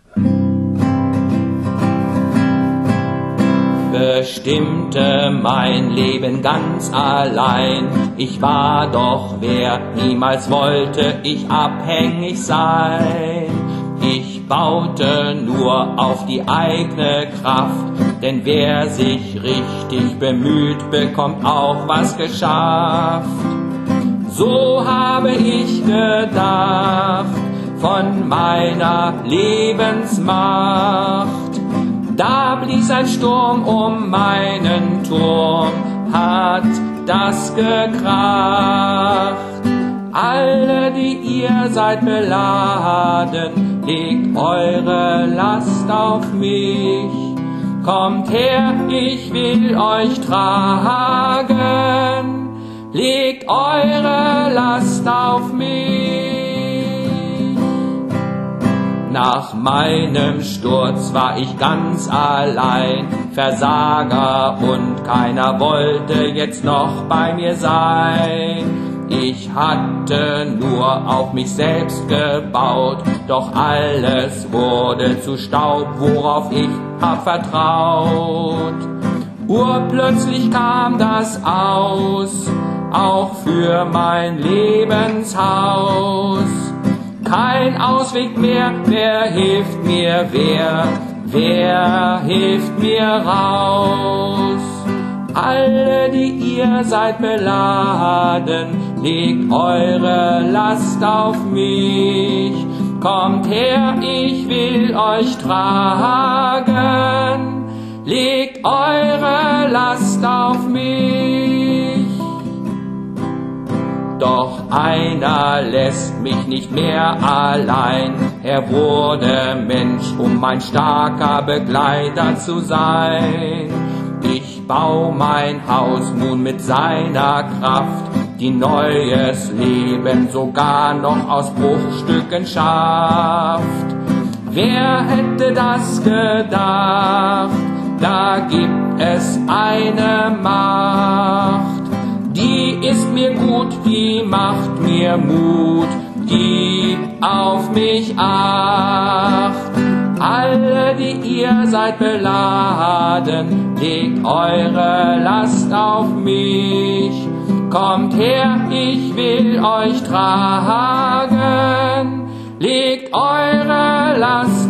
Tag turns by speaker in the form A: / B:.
A: Bestimmte mein Leben ganz allein. Ich war doch wer, niemals wollte ich abhängig sein. Ich baute nur auf die eigene Kraft, denn wer sich richtig bemüht, bekommt auch was geschafft. So habe ich gedacht von meiner Lebensmacht. Da blies ein Sturm um meinen Turm, hat das gekracht. Alle, die ihr seid beladen, legt eure Last auf mich. Kommt her, ich will euch tragen, legt eure Last auf mich. Nach meinem Sturz war ich ganz allein, Versager, und keiner wollte jetzt noch bei mir sein. Ich hatte nur auf mich selbst gebaut, doch alles wurde zu Staub, worauf ich hab vertraut. Urplötzlich kam das aus, auch für mein Lebenshaus. Kein Ausweg mehr, wer hilft mir, wer hilft mir raus? Alle, die ihr seid beladen, legt eure Last auf mich. Kommt her, ich will euch tragen, legt eure Last auf mich. Doch einer lässt mich nicht mehr allein. Er wurde Mensch, um mein starker Begleiter zu sein. Ich bau mein Haus nun mit seiner Kraft, die neues Leben sogar noch aus Bruchstücken schafft. Wer hätte das gedacht? Da gibt es eine Macht, die ist mir gut, die macht mir Mut, die auf mich acht. Alle, die ihr seid beladen, legt eure Last auf mich. Kommt her, ich will euch tragen, legt eure Last